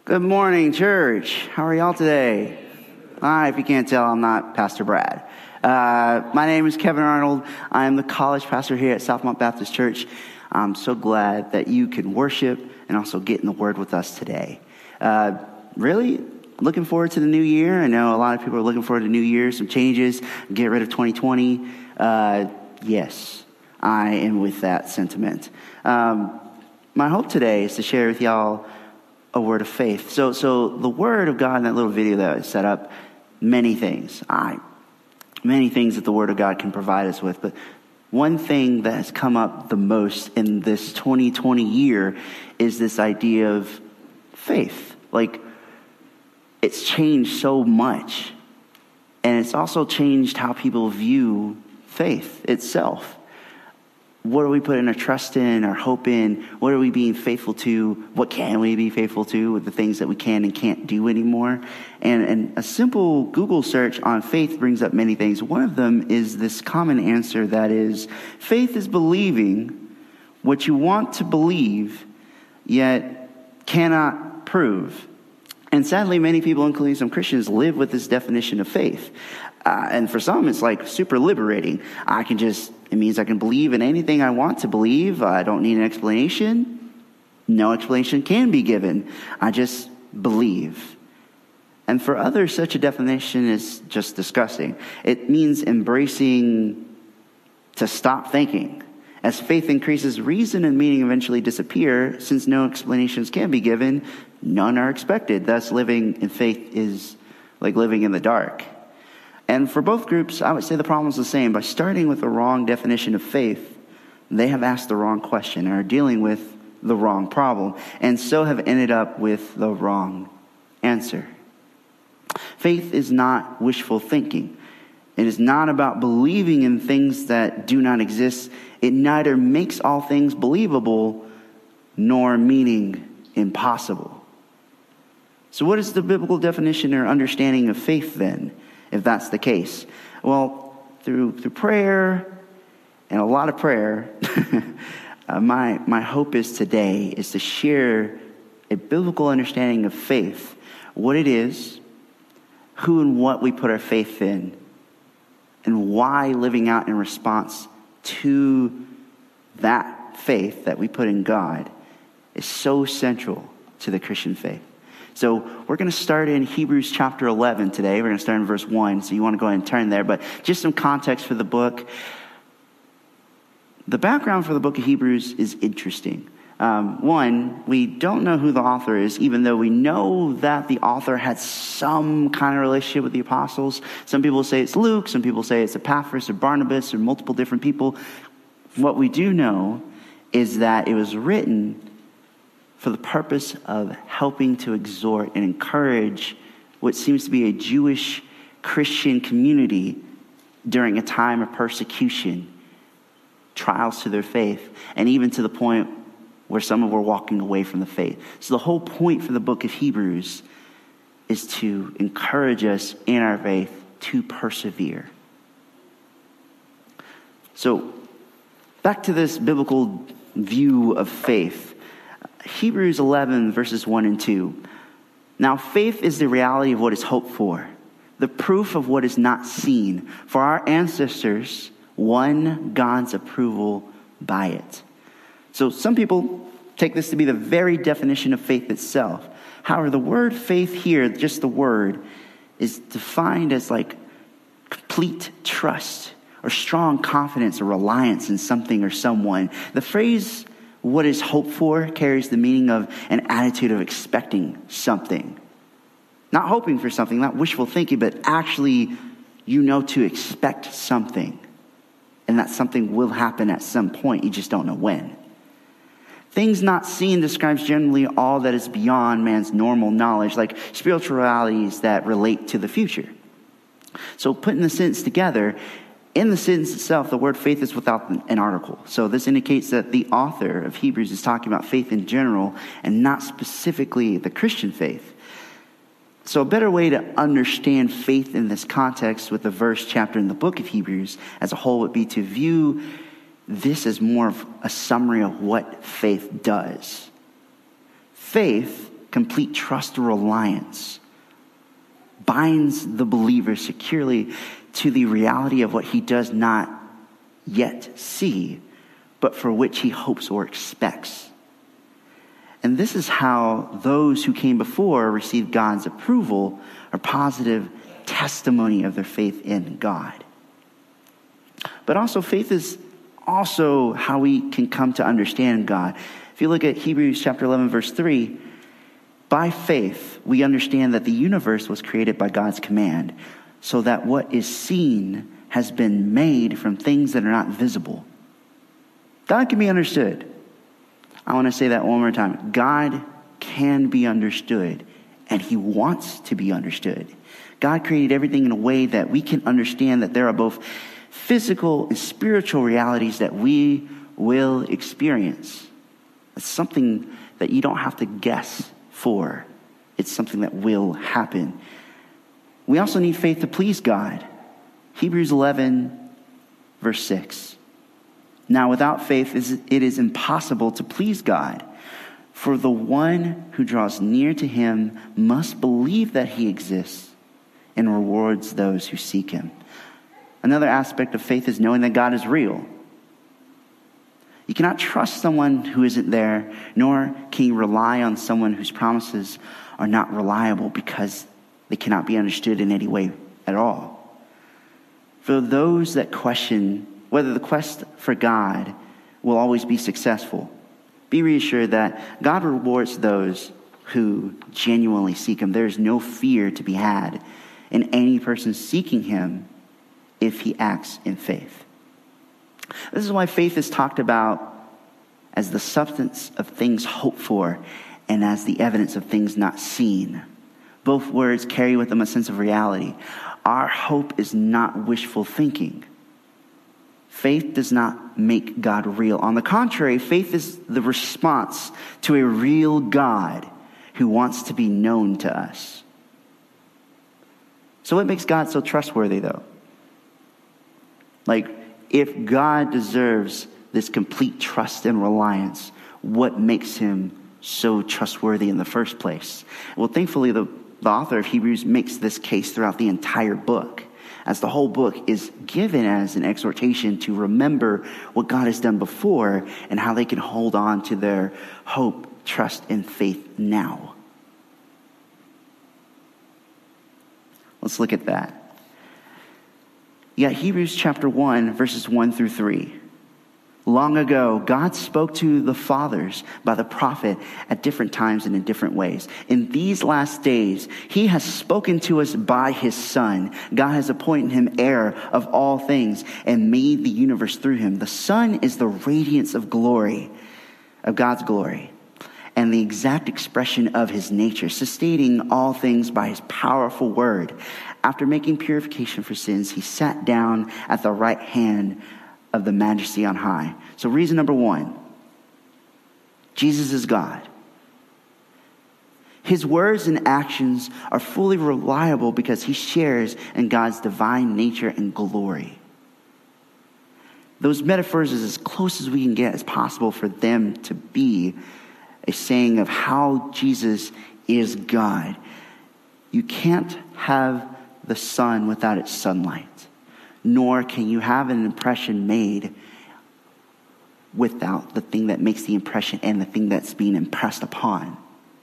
Good morning, church. How are y'all today? If you can't tell, I'm not Pastor Brad. My name is Kevin Arnold. I am the college pastor here at Southmont Baptist Church. I'm so glad that you can worship and also get in the Word with us today. Really looking forward to the new year. I know a lot of people are looking forward to New Year, some changes, get rid of 2020. Yes, I am with that sentiment. My hope today is to share with y'all a word of faith. So the word of God in that little video that I set up, many things that the word of God can provide us with. But one thing that has come up the most in this 2020 year is this idea of faith. Like, it's changed so much. And it's also changed how people view faith itself. What are we putting our trust in, our hope in? What are we being faithful to? What can we be faithful to with the things that we can and can't do anymore? And a simple Google search on faith brings up many things. One of them is this common answer that is, faith is believing what you want to believe, yet cannot prove. And sadly, many people, including some Christians, live with this definition of faith. And for some, it's like super liberating. It means I can believe in anything I want to believe. I don't need an explanation. No explanation can be given. I just believe. And for others, such a definition is just disgusting. It means embracing to stop thinking. As faith increases, reason and meaning eventually disappear. Since no explanations can be given, none are expected. Thus, living in faith is like living in the dark. And for both groups, I would say the problem is the same. By starting with the wrong definition of faith, they have asked the wrong question and are dealing with the wrong problem, and so have ended up with the wrong answer. Faith is not wishful thinking. It is not about believing in things that do not exist. It neither makes all things believable nor meaning impossible. So what is the biblical definition or understanding of faith then, if that's the case? Well, through prayer and a lot of prayer, my hope is today is to share a biblical understanding of faith, what it is, who and what we put our faith in, and why living out in response to that faith that we put in God is so central to the Christian faith. So we're going to start in Hebrews chapter 11 today. We're going to start in verse 1, so you want to go ahead and turn there. But just some context for the book. The background for the book of Hebrews is interesting. One, we don't know who the author is, even though we know that the author had some kind of relationship with the apostles. Some people say it's Luke. Some people say it's Epaphras or Barnabas or multiple different people. What we do know is that it was written for the purpose of helping to exhort and encourage what seems to be a Jewish Christian community during a time of persecution, trials to their faith, and even to the point where some were walking away from the faith. So the whole point for the book of Hebrews is to encourage us in our faith to persevere. So back to this biblical view of faith. Hebrews 11, verses 1 and 2. Now faith is the reality of what is hoped for, the proof of what is not seen. For our ancestors won God's approval by it. So some people take this to be the very definition of faith itself. However, the word faith here, just the word, is defined as like complete trust or strong confidence or reliance in something or someone. The phrase, what is hoped for, carries the meaning of an attitude of expecting something. Not hoping for something, not wishful thinking, but actually, to expect something. And that something will happen at some point. You just don't know when. Things not seen describes generally all that is beyond man's normal knowledge, like spiritual realities that relate to the future. So putting the sentence together, in the sentence itself, the word faith is without an article. So this indicates that the author of Hebrews is talking about faith in general and not specifically the Christian faith. So a better way to understand faith in this context with the verse chapter in the book of Hebrews as a whole would be to view this is more of a summary of what faith does. Faith complete trust or reliance, binds the believer securely to the reality of what he does not yet see, but for which he hopes or expects. And this is how those who came before received God's approval or positive testimony of their faith in God. But also, faith is also how we can come to understand God. If you look at Hebrews chapter 11, verse 3, by faith, we understand that the universe was created by God's command, so that what is seen has been made from things that are not visible. God can be understood. I want to say that one more time. God can be understood, and he wants to be understood. God created everything in a way that we can understand that there are both physical and spiritual realities that we will experience. It's something that you don't have to guess for. It's something that will happen. We also need faith to please God. Hebrews 11, verse 6. Now, without faith, it is impossible to please God. For the one who draws near to him must believe that he exists and rewards those who seek him. Another aspect of faith is knowing that God is real. You cannot trust someone who isn't there, nor can you rely on someone whose promises are not reliable because they cannot be understood in any way at all. For those that question whether the quest for God will always be successful, be reassured that God rewards those who genuinely seek him. There is no fear to be had in any person seeking him if he acts in faith. This is why faith is talked about as the substance of things hoped for and as the evidence of things not seen. Both words carry with them a sense of reality. Our hope is not wishful thinking. Faith does not make God real. On the contrary, faith is the response to a real God who wants to be known to us. So what makes God so trustworthy, though? Like, if God deserves this complete trust and reliance, what makes him so trustworthy in the first place? Well, thankfully, the author of Hebrews makes this case throughout the entire book, as the whole book is given as an exhortation to remember what God has done before and how they can hold on to their hope, trust, and faith now. Let's look at that. You got Hebrews chapter 1, verses 1 through 3. Long ago, God spoke to the fathers by the prophet at different times and in different ways. In these last days, he has spoken to us by his Son. God has appointed him heir of all things and made the universe through him. The Son is the radiance of glory, of God's glory, and the exact expression of his nature, sustaining all things by his powerful word. After making purification for sins, he sat down at the right hand of the majesty on high. So reason number one, Jesus is God. His words and actions are fully reliable because he shares in God's divine nature and glory. Those metaphors is as close as we can get as possible for them to be a saying of how Jesus is God. You can't have the sun without its sunlight, nor can you have an impression made without the thing that makes the impression and the thing that's being impressed upon.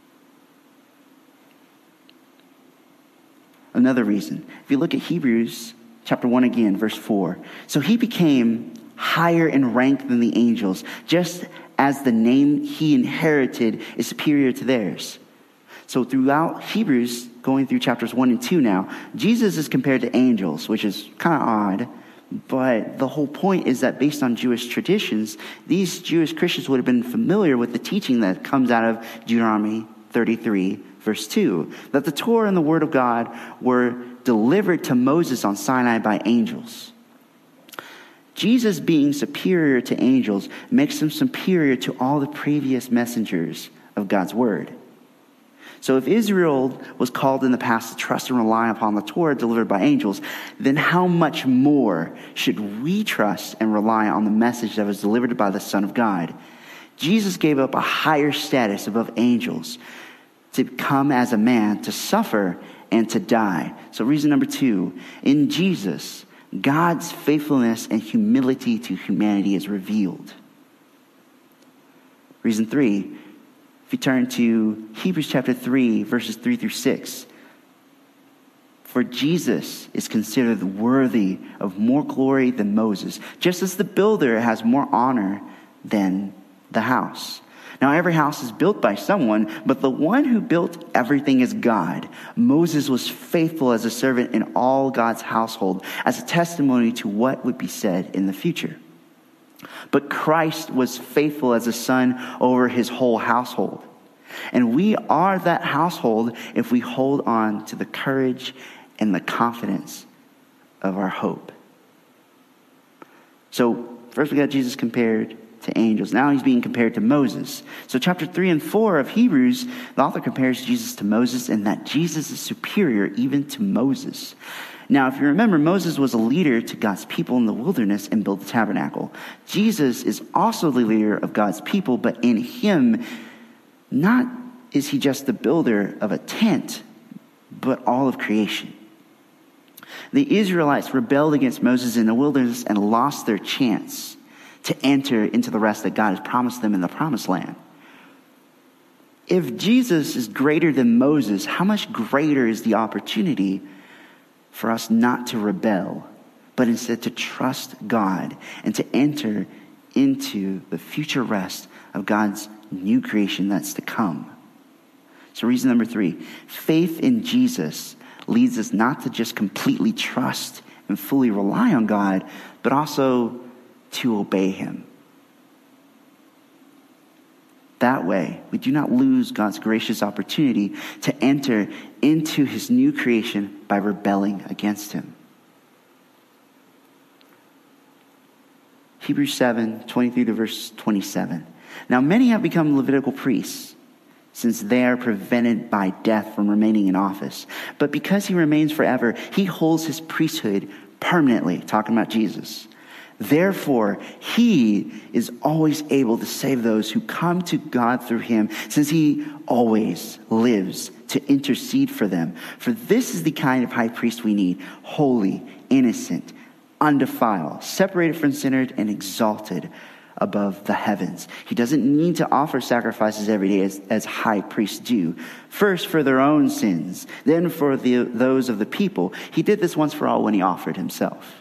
Another reason, if you look at Hebrews chapter 1 again, verse 4. So he became higher in rank than the angels, just as the name he inherited is superior to theirs. So throughout Hebrews, going through chapters 1 and 2 now, Jesus is compared to angels, which is kind of odd. But the whole point is that based on Jewish traditions, these Jewish Christians would have been familiar with the teaching that comes out of Deuteronomy 33, verse 2, that the Torah and the Word of God were delivered to Moses on Sinai by angels. Jesus being superior to angels makes him superior to all the previous messengers of God's Word. So if Israel was called in the past to trust and rely upon the Torah delivered by angels, then how much more should we trust and rely on the message that was delivered by the Son of God? Jesus gave up a higher status above angels to come as a man, to suffer and to die. So reason number 2, in Jesus, God's faithfulness and humility to humanity is revealed. Reason 3, if you turn to Hebrews chapter 3, verses 3 through 6, for Jesus is considered worthy of more glory than Moses, just as the builder has more honor than the house. Now, every house is built by someone, but the one who built everything is God. Moses was faithful as a servant in all God's household, as a testimony to what would be said in the future. But Christ was faithful as a son over his whole household. And we are that household if we hold on to the courage and the confidence of our hope. So, first we got Jesus compared to angels. Now he's being compared to Moses. So chapter 3 and 4 of Hebrews, the author compares Jesus to Moses, and that Jesus is superior even to Moses. Now, if you remember, Moses was a leader to God's people in the wilderness and built the tabernacle. Jesus is also the leader of God's people, but in him, not is he just the builder of a tent, but all of creation. The Israelites rebelled against Moses in the wilderness and lost their chance to enter into the rest that God has promised them in the promised land. If Jesus is greater than Moses, how much greater is the opportunity for us not to rebel, but instead to trust God and to enter into the future rest of God's new creation that's to come. So reason number 3, faith in Jesus leads us not to just completely trust and fully rely on God, but also to obey him. That way, we do not lose God's gracious opportunity to enter into his new creation by rebelling against him. Hebrews 7:23 to verse 27. Now many have become Levitical priests, since they are prevented by death from remaining in office. But because he remains forever, he holds his priesthood permanently, talking about Jesus. Therefore, he is always able to save those who come to God through him, since he always lives to intercede for them. For this is the kind of high priest we need: holy, innocent, undefiled, separated from sinners, and exalted above the heavens. He doesn't need to offer sacrifices every day as high priests do. First for their own sins, then for those of the people. He did this once for all when he offered himself.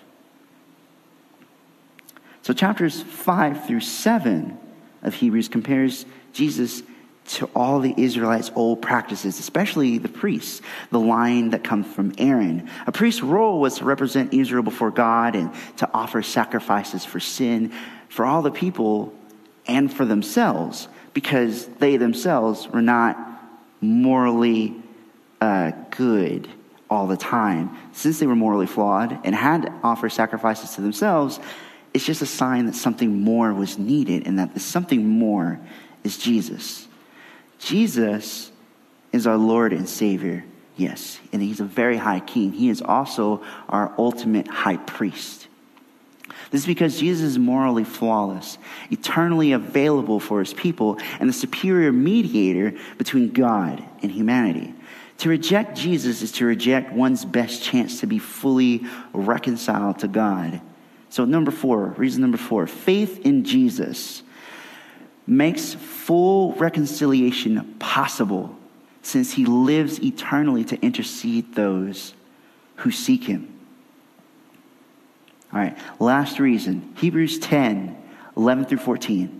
So chapters 5 through 7 of Hebrews compares Jesus to all the Israelites' old practices, especially the priests, the line that comes from Aaron. A priest's role was to represent Israel before God and to offer sacrifices for sin, for all the people and for themselves, because they themselves were not morally good all the time. Since they were morally flawed and had to offer sacrifices to themselves, it's just a sign that something more was needed, and that the something more is Jesus. Jesus is our Lord and Savior, yes, and he's a very high king. He is also our ultimate high priest. This is because Jesus is morally flawless, eternally available for his people, and the superior mediator between God and humanity. To reject Jesus is to reject one's best chance to be fully reconciled to God. So reason number 4, faith in Jesus makes full reconciliation possible, since he lives eternally to intercede those who seek him. All right, last reason, Hebrews 10:11 through 14.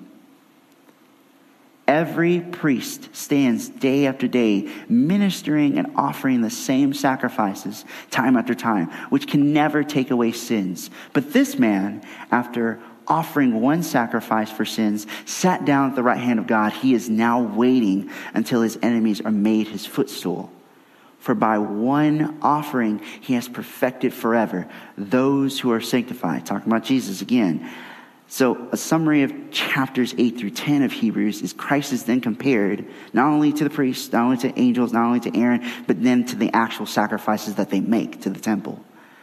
Every priest stands day after day ministering and offering the same sacrifices time after time, which can never take away sins. But this man, after offering one sacrifice for sins, sat down at the right hand of God. He is now waiting until his enemies are made his footstool. For by one offering he has perfected forever those who are sanctified. Talking about Jesus again. So a summary of chapters 8 through 10 of Hebrews is Christ is then compared not only to the priests, not only to angels, not only to Aaron, but then to the actual sacrifices that they make to the temple.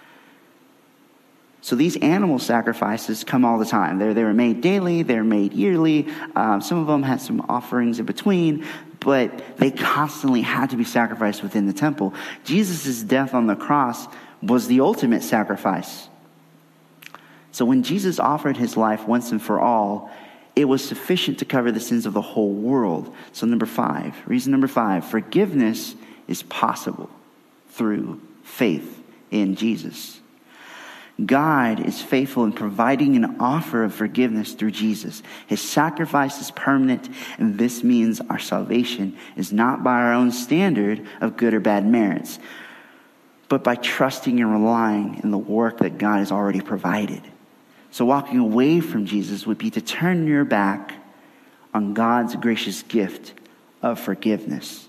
So these animal sacrifices come all the time. They were made daily, they're made yearly. Some of them had some offerings in between, but they constantly had to be sacrificed within the temple. Jesus' death on the cross was the ultimate sacrifice. So when Jesus offered his life once and for all, it was sufficient to cover the sins of the whole world. So reason number 5, forgiveness is possible through faith in Jesus. God is faithful in providing an offer of forgiveness through Jesus. His sacrifice is permanent, and this means our salvation is not by our own standard of good or bad merits, but by trusting and relying in the work that God has already provided. So walking away from Jesus would be to turn your back on God's gracious gift of forgiveness.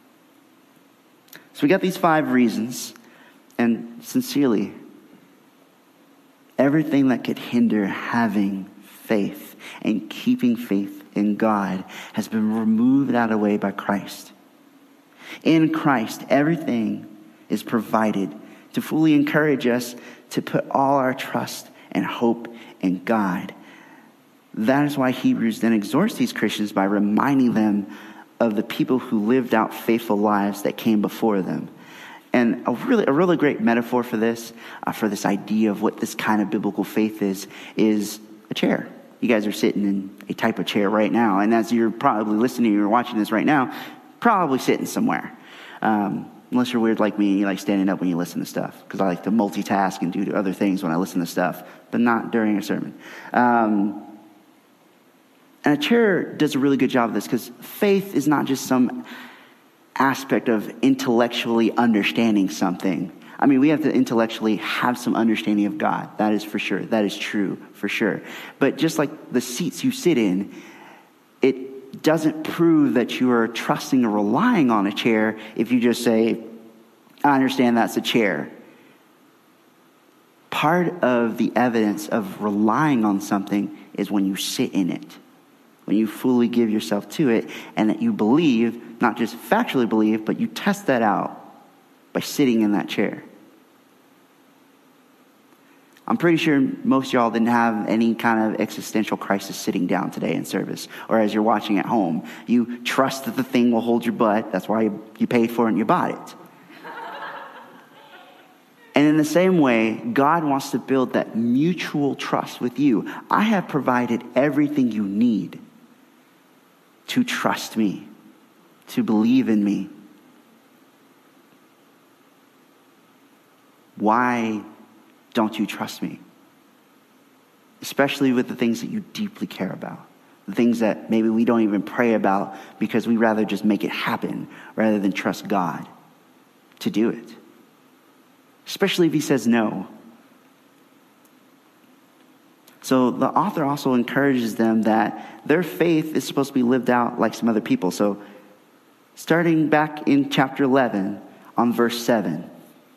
So we got these 5 reasons, and sincerely, everything that could hinder having faith and keeping faith in God has been removed out of the way by Christ. In Christ, everything is provided to fully encourage us to put all our trust and hope in God. That is why Hebrews then exhorts these Christians by reminding them of the people who lived out faithful lives that came before them. And a really great metaphor for this idea of what this kind of biblical faith is a chair. You guys are sitting in a type of chair right now, and as you're probably listening or watching this right now, probably sitting somewhere. Unless you're weird like me and you like standing up when you listen to stuff, because I like to multitask and do other things when I listen to stuff, but not during a sermon. And a chair does a really good job of this, because faith is not just some aspect of intellectually understanding something. I mean, we have to intellectually have some understanding of God. That is for sure. That is true for sure. But just like the seats you sit in, it doesn't prove that you are trusting or relying on a chair if you just say, I understand that's a chair. Part of the evidence of relying on something is when you sit in it, when you fully give yourself to it, and that you believe, not just factually believe, but you test that out by sitting in that chair. I'm pretty sure most of y'all didn't have any kind of existential crisis sitting down today in service, or as you're watching at home. You trust that the thing will hold your butt. That's why you paid for it and you bought it. And in the same way, God wants to build that mutual trust with you. I have provided everything you need to trust me, to believe in me. Why don't you trust me? Especially with the things that you deeply care about. The things that maybe we don't even pray about because we rather just make it happen rather than trust God to do it. Especially if he says no. So the author also encourages them that their faith is supposed to be lived out like some other people. So starting back in chapter 11 on verse 7.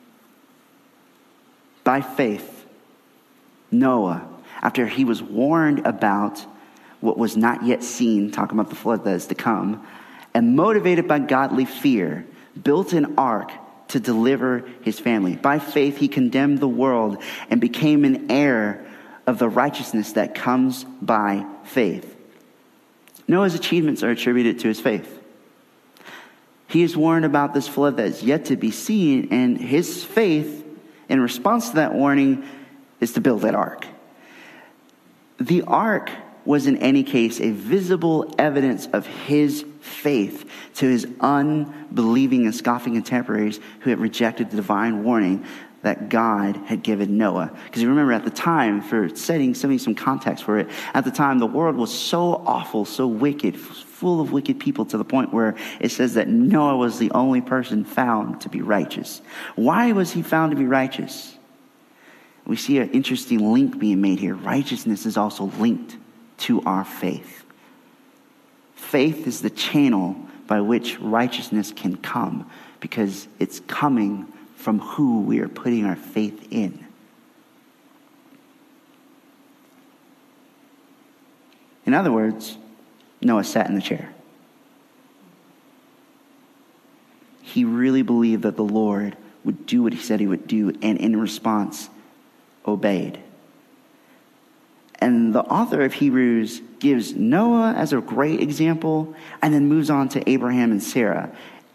By faith, Noah, after he was warned about what was not yet seen, talking about the flood that is to come, and motivated by godly fear, built an ark to deliver his family. By faith, he condemned the world and became an heir of the righteousness that comes by faith. Noah's achievements are attributed to his faith. He is warned about this flood that is yet to be seen, and his faith in response to that warning is to build that ark. The ark was in any case a visible evidence of his faith to his unbelieving and scoffing contemporaries who had rejected the divine warning that God had given Noah. Because you remember at the time, for setting some context for it, at the time the world was so awful, so wicked, full of wicked people, to the point where it says that Noah was the only person found to be righteous. Why was he found to be righteous? We see an interesting link being made here. Righteousness is also linked to our faith. Faith is the channel by which righteousness can come, because it's coming from who we are putting our faith in. In other words, Noah sat in the chair. He really believed that the Lord would do what he said he would do, and in response, obeyed. And the author of Hebrews gives Noah as a great example and then moves on to Abraham and Sarah.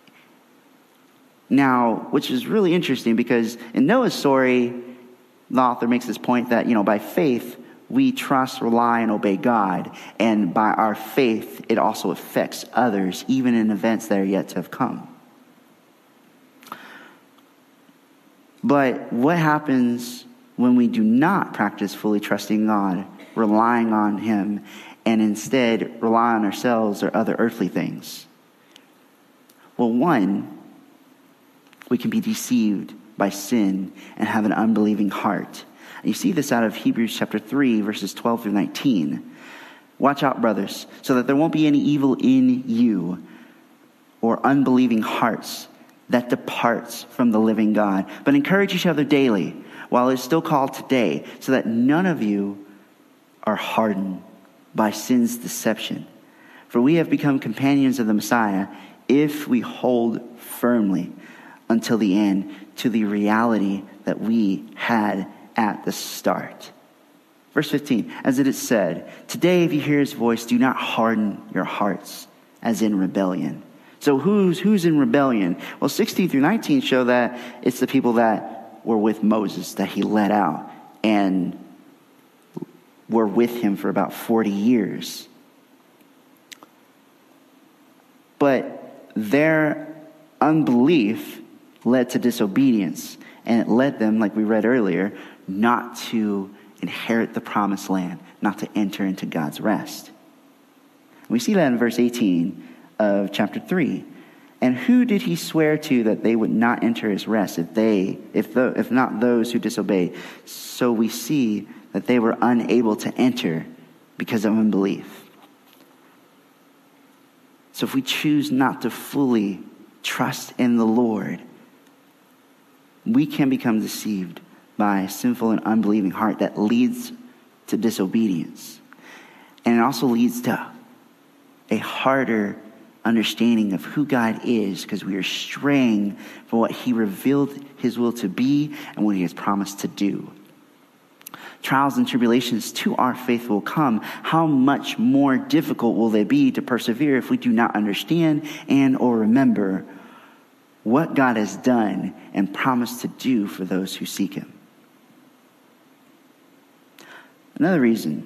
Now, which is really interesting because in Noah's story, the author makes this point that, by faith, we trust, rely, and obey God. And by our faith, it also affects others, even in events that are yet to have come. But what happens when we do not practice fully trusting God, relying on Him, and instead rely on ourselves or other earthly things? Well, one, we can be deceived by sin and have an unbelieving heart. And you see this out of Hebrews chapter 3, verses 12 through 19. Watch out, brothers, so that there won't be any evil in you or unbelieving hearts that departs from the living God. But encourage each other daily while it's still called today, so that none of you are hardened by sin's deception. For we have become companions of the Messiah if we hold firmly until the end to the reality that we had at the start. Verse 15, as it is said, today if you hear his voice, do not harden your hearts as in rebellion. So who's in rebellion? Well, 16 through 19 show that it's the people that were with Moses that he led out and were with him for about 40 years. But their unbelief led to disobedience, and it led them, like we read earlier, not to inherit the promised land, not to enter into God's rest. We see that in verse 18 of chapter 3. And who did he swear to that they would not enter his rest if not those who disobeyed? So we see that they were unable to enter because of unbelief. So if we choose not to fully trust in the Lord, we can become deceived by a sinful and unbelieving heart that leads to disobedience. And it also leads to a harder understanding of who God is, because we are straying from what he revealed his will to be and what he has promised to do. Trials and tribulations to our faith will come. How much more difficult will they be to persevere if we do not understand and or remember what God has done and promised to do for those who seek him? Another reason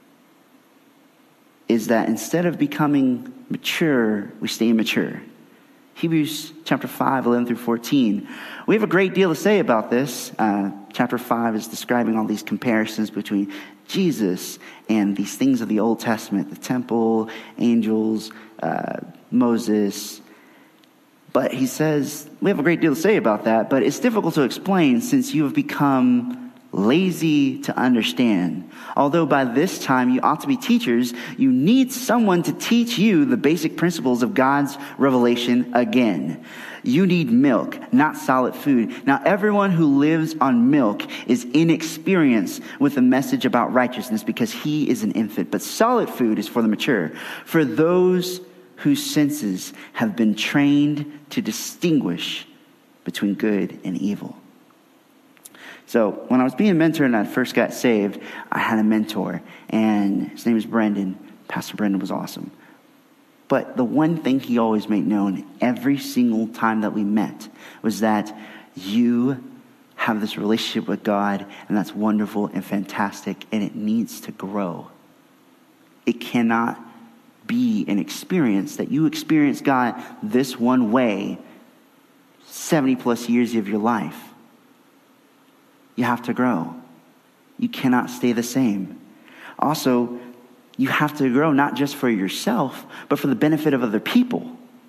is that instead of becoming mature, we stay immature. Hebrews chapter 5, 11 through 14. We have a great deal to say about this. Chapter 5 is describing all these comparisons between Jesus and these things of the Old Testament, the temple, angels, Moses. But he says, we have a great deal to say about that, but it's difficult to explain since you have become lazy to understand. Although by this time you ought to be teachers, you need someone to teach you the basic principles of God's revelation again. You need milk, not solid food. Now everyone who lives on milk is inexperienced with the message about righteousness because he is an infant. But solid food is for the mature, for those whose senses have been trained to distinguish between good and evil. So when I was being mentored and I first got saved, I had a mentor, and his name was Brendan. Pastor Brendan was awesome. But the one thing he always made known every single time that we met was that you have this relationship with God, and that's wonderful and fantastic, and it needs to grow. It cannot be an experience that you experience God this one way 70 plus years of your life. You have to grow. You cannot stay the same. Also, you have to grow not just for yourself, but for the benefit of other people.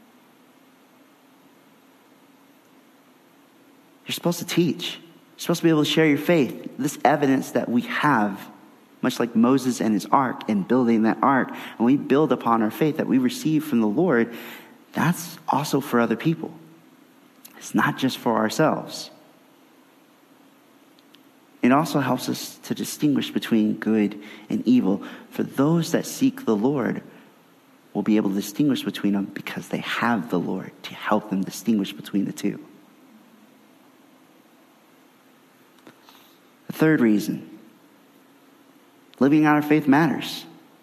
You're supposed to teach. You're supposed to be able to share your faith. This evidence that we have, much like Moses and his ark and building that ark, and we build upon our faith that we receive from the Lord, that's also for other people. It's not just for ourselves. It also helps us to distinguish between good and evil. For those that seek the Lord will be able to distinguish between them because they have the Lord to help them distinguish between the two. The third reason Living out our faith matters.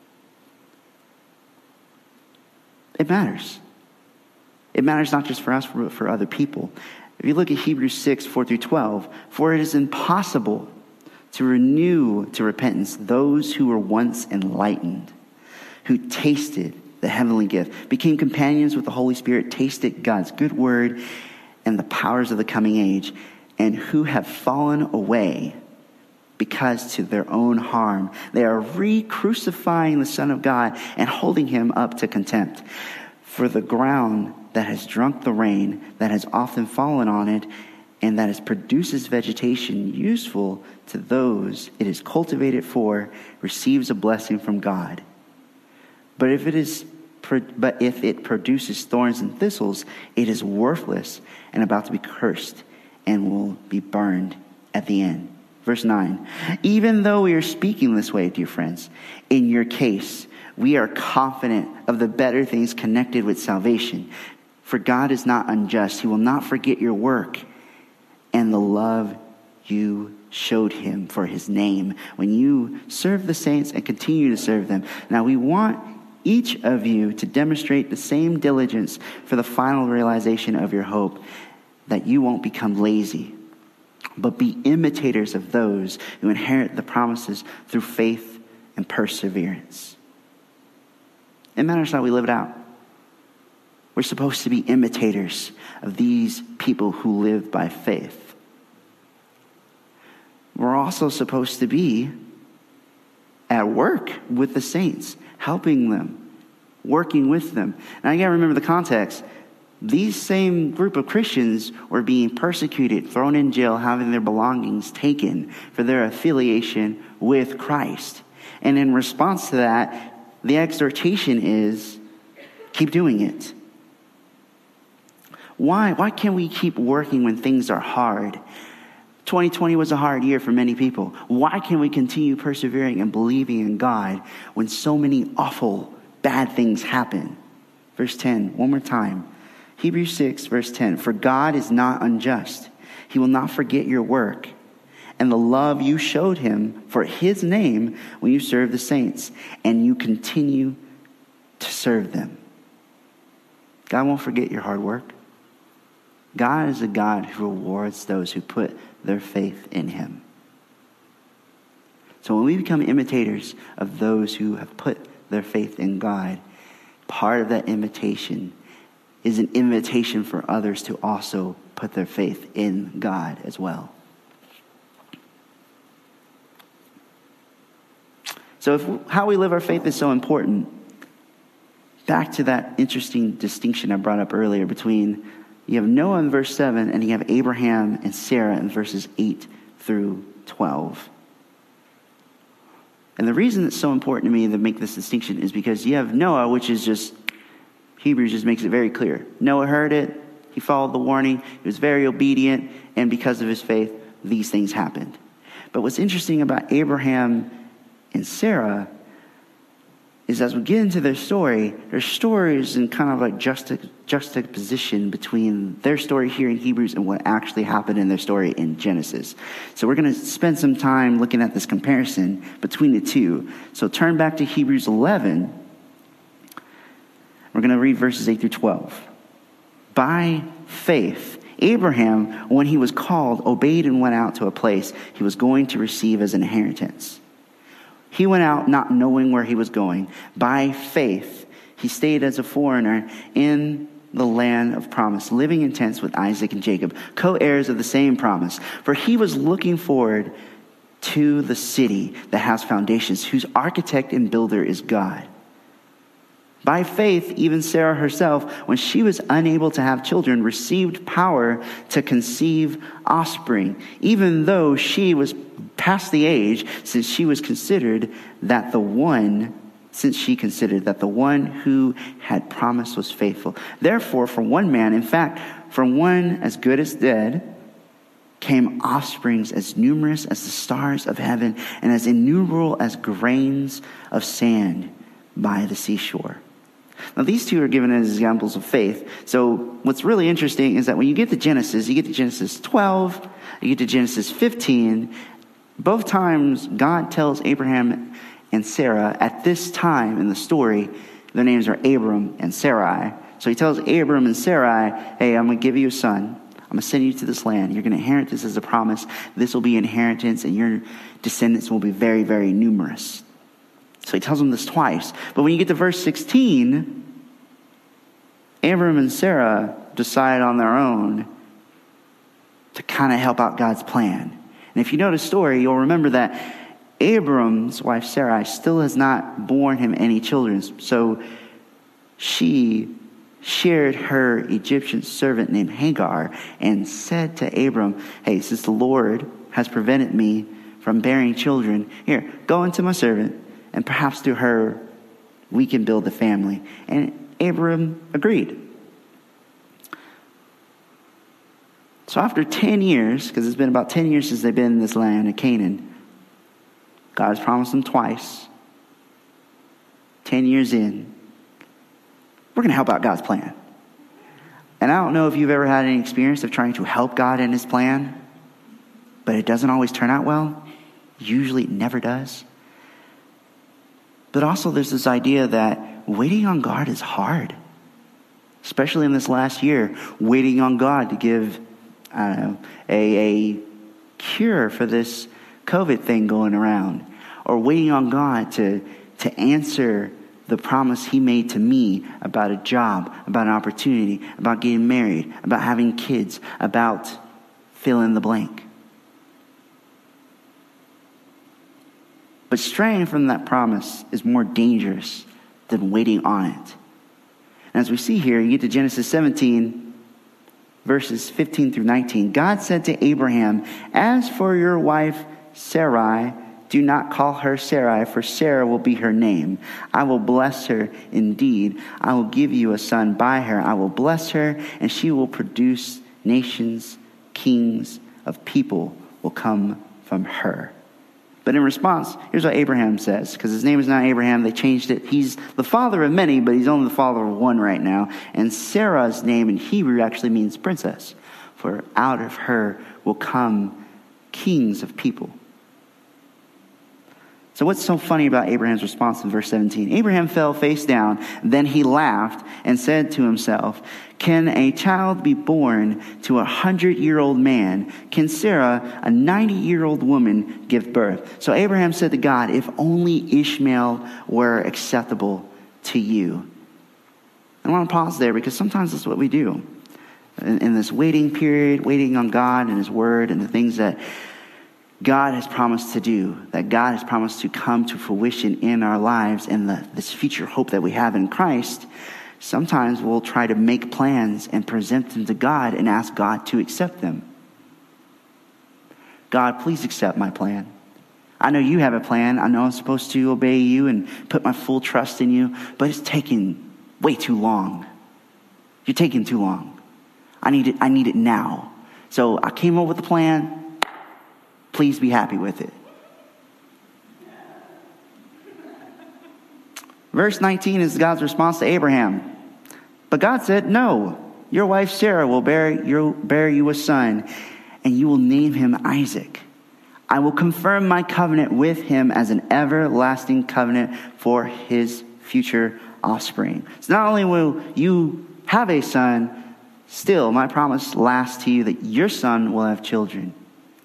It matters. It matters not just for us, but for other people. If you look at Hebrews 6, 4 through 12, for it is impossible to renew to repentance those who were once enlightened, who tasted the heavenly gift, became companions with the Holy Spirit, tasted God's good word and the powers of the coming age, and who have fallen away because to their own harm they are re-crucifying the Son of God and holding him up to contempt. For the ground that has drunk the rain, that has often fallen on it, and that it produces vegetation useful to those it is cultivated for, receives a blessing from God. But if it produces thorns and thistles, it is worthless and about to be cursed and will be burned at the end. Verse 9, even though we are speaking this way, dear friends, in your case, we are confident of the better things connected with salvation. For God is not unjust. He will not forget your work and the love you showed him for his name when you serve the saints and continue to serve them. Now we want each of you to demonstrate the same diligence for the final realization of your hope, that you won't become lazy, but be imitators of those who inherit the promises through faith and perseverance. It matters how we live it out. We're supposed to be imitators of these people who live by faith. We're also supposed to be at work with the saints, helping them, working with them. Now you got to remember the context. These same group of Christians were being persecuted, thrown in jail, having their belongings taken for their affiliation with Christ. And in response to that, the exhortation is, keep doing it. Why? Why can't we keep working when things are hard? 2020 was a hard year for many people. Why can't we continue persevering and believing in God when so many awful, bad things happen? Verse 10, one more time. Hebrews 6, verse 10. For God is not unjust. He will not forget your work and the love you showed him for his name when you serve the saints and you continue to serve them. God won't forget your hard work. God is a God who rewards those who put their faith in him. So when we become imitators of those who have put their faith in God, part of that imitation is an invitation for others to also put their faith in God as well. So how we live our faith is so important. Back to that interesting distinction I brought up earlier between you have Noah in verse 7 and you have Abraham and Sarah in verses 8 through 12. And the reason it's so important to me to make this distinction is because you have Noah, which is just, Hebrews just makes it very clear. Noah heard it. He followed the warning. He was very obedient. And because of his faith, these things happened. But what's interesting about Abraham and Sarah is as we get into their story is in kind of like juxtaposition between their story here in Hebrews and what actually happened in their story in Genesis. So we're going to spend some time looking at this comparison between the two. So turn back to Hebrews 11. We're going to read verses 8 through 12. By faith, Abraham, when he was called, obeyed and went out to a place he was going to receive as an inheritance. He went out not knowing where he was going. By faith, he stayed as a foreigner in the land of promise, living in tents with Isaac and Jacob, co-heirs of the same promise. For he was looking forward to the city that has foundations, whose architect and builder is God. By faith, even Sarah herself, when she was unable to have children, received power to conceive offspring, even though she was past the age, since she considered that the one who had promised was faithful. Therefore, from one man, in fact, from one as good as dead, came offsprings as numerous as the stars of heaven and as innumerable as grains of sand by the seashore. Now, these two are given as examples of faith. So what's really interesting is that when you get to Genesis 12, you get to Genesis 15, Both times, God tells Abraham and Sarah, at this time in the story, their names are Abram and Sarai. So he tells Abram and Sarai, hey, I'm going to give you a son. I'm going to send you to this land. You're going to inherit this as a promise. This will be inheritance, and your descendants will be very, very numerous. So he tells them this twice. But when you get to verse 16, Abram and Sarah decide on their own to kind of help out God's plan. And if you know the story, you'll remember that Abram's wife Sarai still has not borne him any children. So she shared her Egyptian servant named Hagar and said to Abram, hey, since the Lord has prevented me from bearing children, here, go into my servant, and perhaps through her we can build a family. And Abram agreed. So after 10 years, because it's been about 10 years since they've been in this land of Canaan, God has promised them twice. 10 years in, we're going to help out God's plan. And I don't know if you've ever had any experience of trying to help God in his plan, but it doesn't always turn out well. Usually it never does. But also there's this idea that waiting on God is hard. Especially in this last year, waiting on God to give, a cure for this COVID thing going around, or waiting on God to answer the promise he made to me about a job, about an opportunity, about getting married, about having kids, about fill in the blank. But straying from that promise is more dangerous than waiting on it. And as we see here, you get to Genesis 17, verses 15 through 19. God said to Abraham, as for your wife Sarai, do not call her Sarai, for Sarah will be her name. I will bless her indeed. I will give you a son by her. I will bless her, and she will produce nations. Kings of people will come from her. But in response, here's what Abraham says, because his name is not Abraham. They changed it. He's the father of many, but he's only the father of one right now. And Sarah's name in Hebrew actually means princess, for out of her will come kings of people. So what's so funny about Abraham's response in verse 17? Abraham fell face down, then he laughed and said to himself, can a child be born to 100-year-old man? Can Sarah, a 90-year-old woman, give birth? So Abraham said to God, if only Ishmael were acceptable to you. I want to pause there because sometimes that's what we do. In this waiting period, waiting on God and his word and the things that God has promised to do, that God has promised to come to fruition in our lives, and this future hope that we have in Christ, sometimes we'll try to make plans and present them to God and ask God to accept them. God, please accept my plan. I know you have a plan. I know I'm supposed to obey you and put my full trust in you, but it's taking way too long. You're taking too long. I need it now. So I came up with a plan. Please be happy with it. Verse 19 is God's response to Abraham. But God said, no, your wife Sarah will bear you a son, and you will name him Isaac. I will confirm my covenant with him as an everlasting covenant for his future offspring. So not only will you have a son, still my promise lasts to you that your son will have children.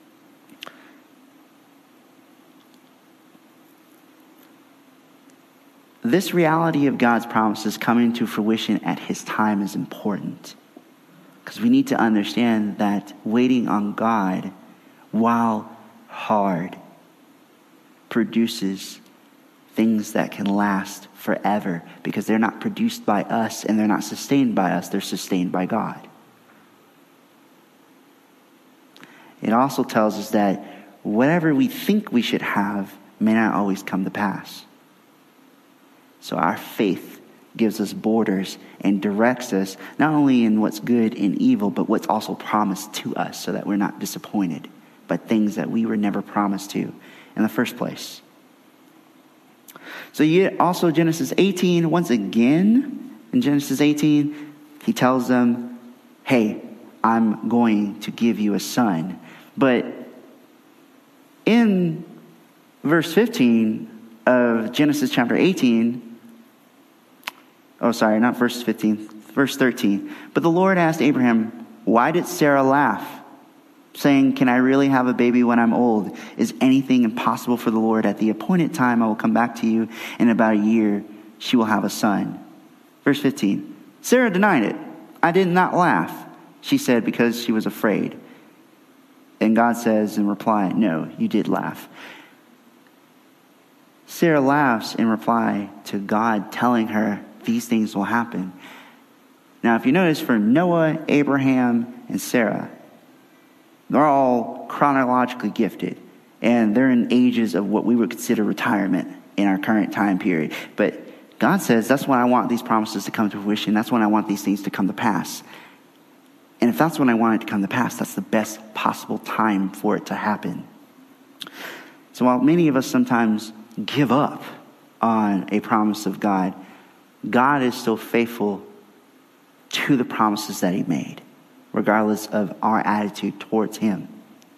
This reality of God's promises coming to fruition at his time is important. Because we need to understand that waiting on God, while hard, produces things that can last forever. Because they're not produced by us and they're not sustained by us. They're sustained by God. It also tells us that whatever we think we should have may not always come to pass. So our faith gives us borders and directs us not only in what's good and evil, but what's also promised to us so that we're not disappointed by things that we were never promised to in the first place. So also Genesis 18, once again, in Genesis 18, he tells them, hey, I'm going to give you a son. But in verse 15 of Genesis chapter 18, oh, sorry, not verse 15, verse 13. But the Lord asked Abraham, why did Sarah laugh, saying, can I really have a baby when I'm old? Is anything impossible for the Lord? At the appointed time, I will come back to you. In about a year, she will have a son. Verse 15. Sarah denied it. I did not laugh, she said, because she was afraid. And God says in reply, no, you did laugh. Sarah laughs in reply to God telling her these things will happen. Now, if you notice, for Noah, Abraham, and Sarah, they're all chronologically gifted, and they're in ages of what we would consider retirement in our current time period. But God says, that's when I want these promises to come to fruition. That's when I want these things to come to pass. And if that's when I want it to come to pass, that's the best possible time for it to happen. So while many of us sometimes give up on a promise of God, God is still faithful to the promises that he made, regardless of our attitude towards him.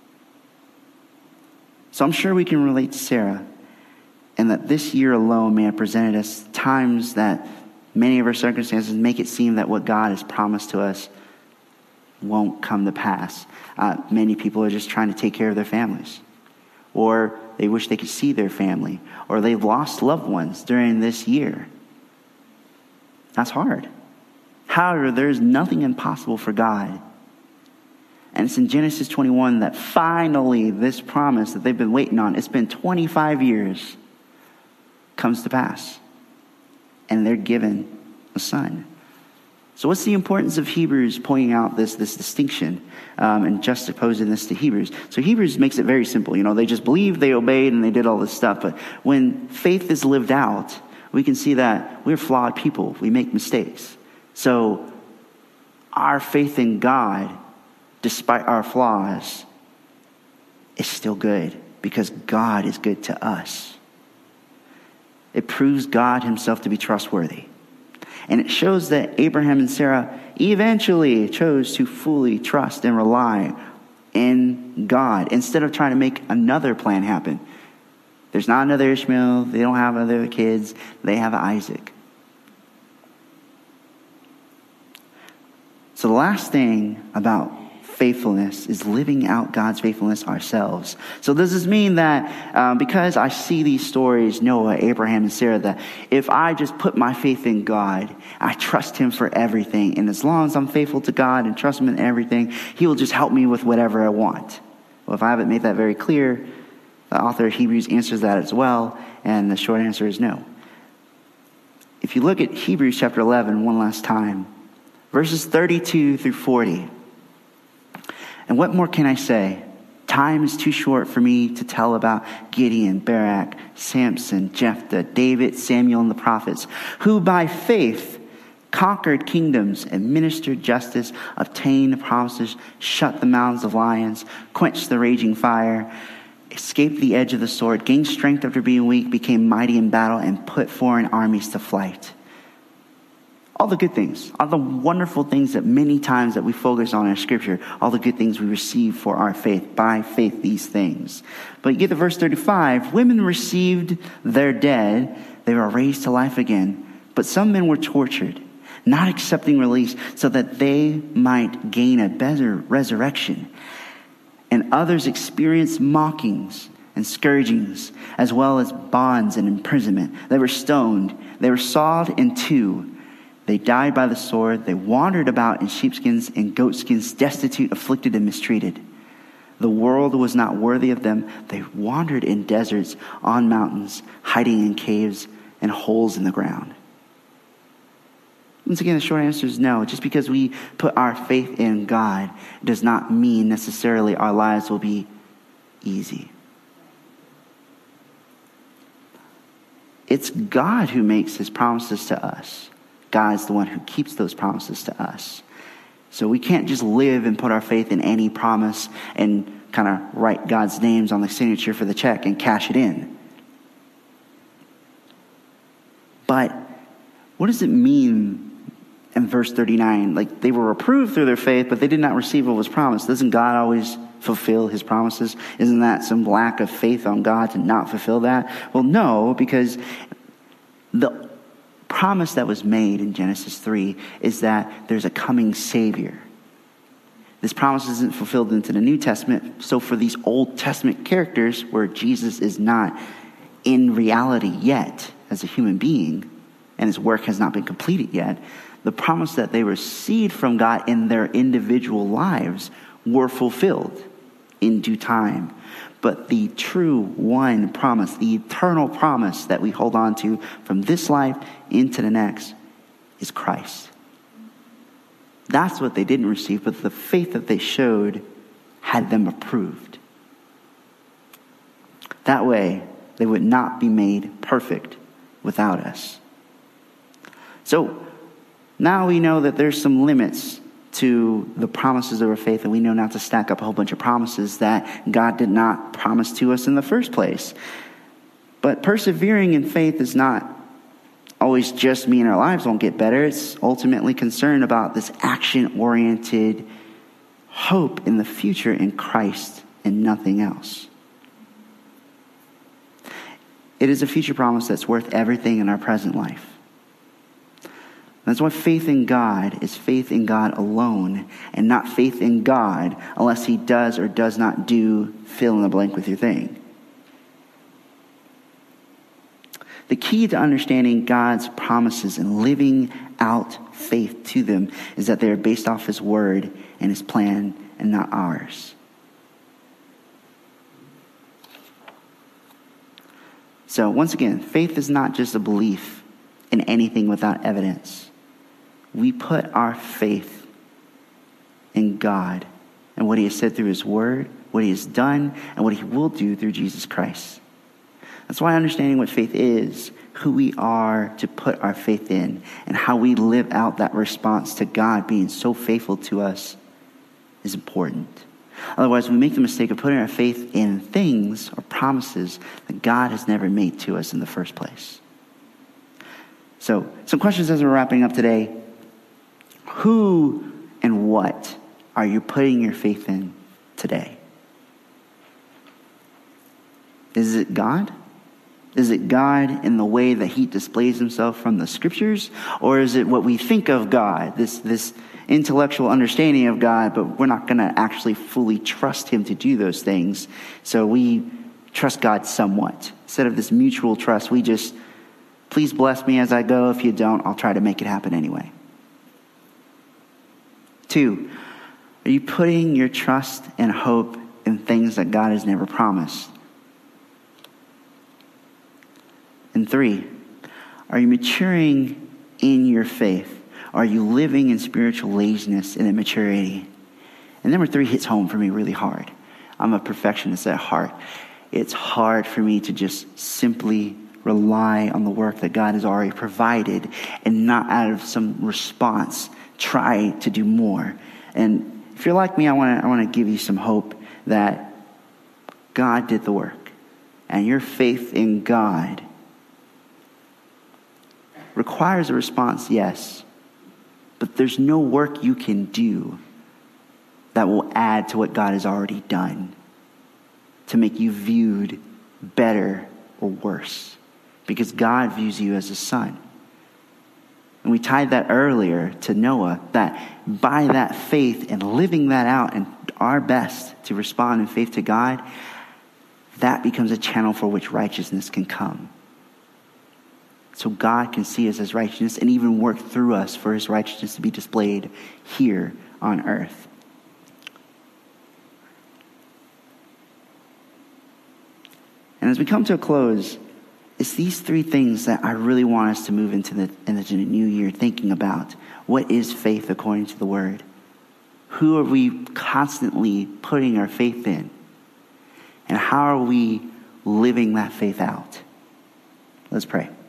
So I'm sure we can relate to Sarah, and that this year alone may have presented us times that many of our circumstances make it seem that what God has promised to us won't come to pass. Many people are just trying to take care of their families, or they wish they could see their family, or they've lost loved ones during this year. That's hard. However, there's nothing impossible for God. And it's in Genesis 21 that finally this promise that they've been waiting on, it's been 25 years, comes to pass. And they're given a son. So what's the importance of Hebrews pointing out this distinction and juxtaposing this to Hebrews? So Hebrews makes it very simple. You know, they just believed, they obeyed, and they did all this stuff. But when faith is lived out, we can see that we're flawed people. We make mistakes. So our faith in God, despite our flaws, is still good because God is good to us. It proves God himself to be trustworthy. And it shows that Abraham and Sarah eventually chose to fully trust and rely in God instead of trying to make another plan happen. There's not another Ishmael. They don't have other kids. They have Isaac. So the last thing about faithfulness is living out God's faithfulness ourselves. So does this mean that because I see these stories, Noah, Abraham, and Sarah, that if I just put my faith in God, I trust him for everything, and as long as I'm faithful to God and trust him in everything, he will just help me with whatever I want? Well, if I haven't made that very clear, the author of Hebrews answers that as well, and the short answer is no. If you look at Hebrews chapter 11 one last time, verses 32 through 40, and what more can I say? Time is too short for me to tell about Gideon, Barak, Samson, Jephthah, David, Samuel, and the prophets, who by faith conquered kingdoms, administered justice, obtained promises, shut the mouths of lions, quenched the raging fire, escaped the edge of the sword, gained strength after being weak, became mighty in battle, and put foreign armies to flight. All the good things, all the wonderful things that many times that we focus on in Scripture, all the good things we receive for our faith, by faith, these things. But you get to verse 35, women received their dead, they were raised to life again, but some men were tortured, not accepting release, so that they might gain a better resurrection. And others experienced mockings and scourgings, as well as bonds and imprisonment. They were stoned, they were sawed in two. They died by the sword. They wandered about in sheepskins and goatskins, destitute, afflicted, and mistreated. The world was not worthy of them. They wandered in deserts, on mountains, hiding in caves and holes in the ground. Once again, the short answer is no. Just because we put our faith in God does not mean necessarily our lives will be easy. It's God who makes his promises to us. God's the one who keeps those promises to us. So we can't just live and put our faith in any promise and kind of write God's names on the signature for the check and cash it in. But what does it mean in verse 39, like they were approved through their faith, but they did not receive what was promised. Doesn't God always fulfill his promises? Isn't that some lack of faith on God to not fulfill that? Well, no, because the promise that was made in Genesis 3 is that there's a coming Savior. This promise isn't fulfilled into the New Testament. So for these Old Testament characters where Jesus is not in reality yet as a human being and his work has not been completed yet, the promise that they received from God in their individual lives were fulfilled in due time. But the true one promise, the eternal promise that we hold on to from this life into the next is Christ. That's what they didn't receive, but the faith that they showed had them approved. That way, they would not be made perfect without us. So, now we know that there's some limits to the promises of our faith, and we know not to stack up a whole bunch of promises that God did not promise to us in the first place. But persevering in faith is not always just mean our lives won't get better. It's ultimately concerned about this action-oriented hope in the future in Christ and nothing else. It is a future promise that's worth everything in our present life. That's why faith in God is faith in God alone and not faith in God unless he does or does not do fill in the blank with your thing. The key to understanding God's promises and living out faith to them is that they are based off his word and his plan and not ours. So once again, faith is not just a belief in anything without evidence. We put our faith in God and what he has said through his word, what he has done, and what he will do through Jesus Christ. That's why understanding what faith is, who we are to put our faith in, and how we live out that response to God being so faithful to us is important. Otherwise, we make the mistake of putting our faith in things or promises that God has never made to us in the first place. So, some questions as we're wrapping up today. Who and what are you putting your faith in today? Is it God? Is it God in the way that he displays himself from the scriptures? Or is it what we think of God, this intellectual understanding of God, but we're not going to actually fully trust him to do those things? So we trust God somewhat. Instead of this mutual trust, we just, please bless me as I go. If you don't, I'll try to make it happen anyway. 2, are you putting your trust and hope in things that God has never promised? And 3, are you maturing in your faith? Are you living in spiritual laziness and immaturity? And number 3 hits home for me really hard. I'm a perfectionist at heart. It's hard for me to just simply rely on the work that God has already provided and not out of some response try to do more. And if you're like me, I want to give you some hope that God did the work. And your faith in God requires a response, yes. But there's no work you can do that will add to what God has already done to make you viewed better or worse. Because God views you as a son. And we tied that earlier to Noah, that by that faith and living that out and our best to respond in faith to God, that becomes a channel for which righteousness can come. So God can see us as righteousness and even work through us for his righteousness to be displayed here on earth. And as we come to a close, it's these 3 things that I really want us to move into the new year thinking about. What is faith according to the word? Who are we constantly putting our faith in? And how are we living that faith out? Let's pray.